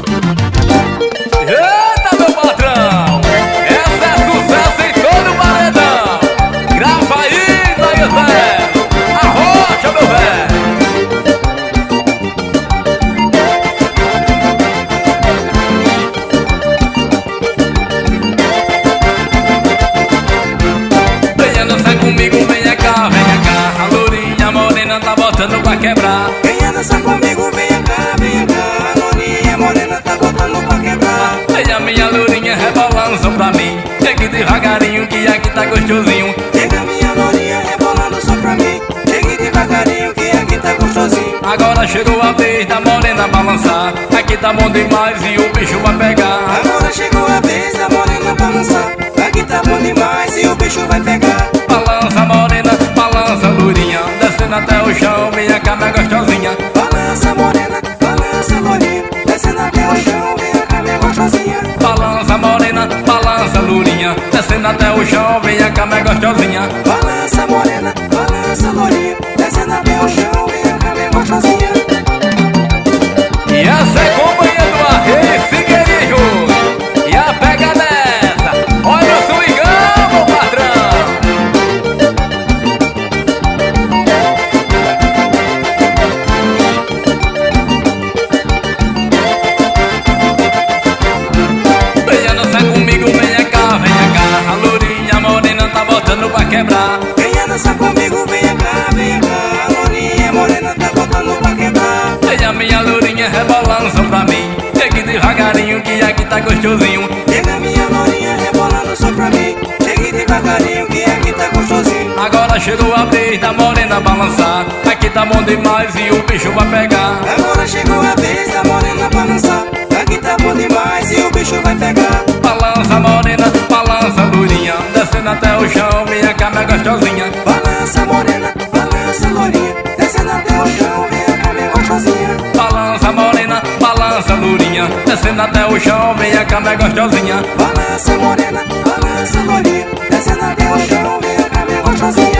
Eita, meu patrão! Essa é sucesso em todo o paredão! Grava aí, Zé! Arrocha, meu velho! Venha dançar comigo, venha cá, venha cá. A lourinha morena tá botando pra quebrar. Venha dançar comigo, venha cá, venha cá. A lourinha morena tá botando pra quebrar. Veja minha lourinha rebolando só pra mim. Chegue devagarinho que aqui tá gostosinho. Chega minha lourinha rebolando só pra mim. Chegue devagarinho que aqui tá gostosinho. Agora chegou a vez da morena balançar. Aqui tá bom demais e o bicho vai pegar. Agora chegou a vez da morena balançar. Aqui tá bom demais e o bicho vai pegar. Balança morena, balança lourinha. Descendo até o chão, minha cama é gostosinha. Balança morena, balança lourinha. Descendo até o chão, minha cama é gostosinha. Balança morena, balança lourinha. Descendo até o chão, minha cama é gostosinha. Balança morena, balança lourinha. Descendo até o chão, minha cama é gostosinha. E essa é companhia do Arrei Figueiredo. E a pega dessa, olha o swingão, meu patrão. Venha dançar comigo, venha cá, venha cá. A lourinha morena tá botando pra quebrar. Venha dançar comigo, venha cá, venha cá. A lourinha morena tá botando pra quebrar. Veja minha lourinha rebolando só pra mim. Chegue devagarinho que aqui tá gostosinho. Chega minha lourinha rebolando só pra mim. Chegue devagarinho que aqui tá gostosinho. Agora chegou a vez da morena balançar. Aqui tá bom demais e o bicho vai pegar. Agora chegou a vez da morena balançar. Aqui tá bom demais e o bicho vai pegar. Balança morena, balança lourinha. Descendo até o chão, minha cama é gostosinha. Balança morena, balança lourinha. Descendo até o chão, minha cama é gostosinha. Balança morena, balança lourinha. Descendo até o chão, minha cama é gostosinha. Balança morena, balança lourinha. Descendo até o chão, minha cama é gostosinha.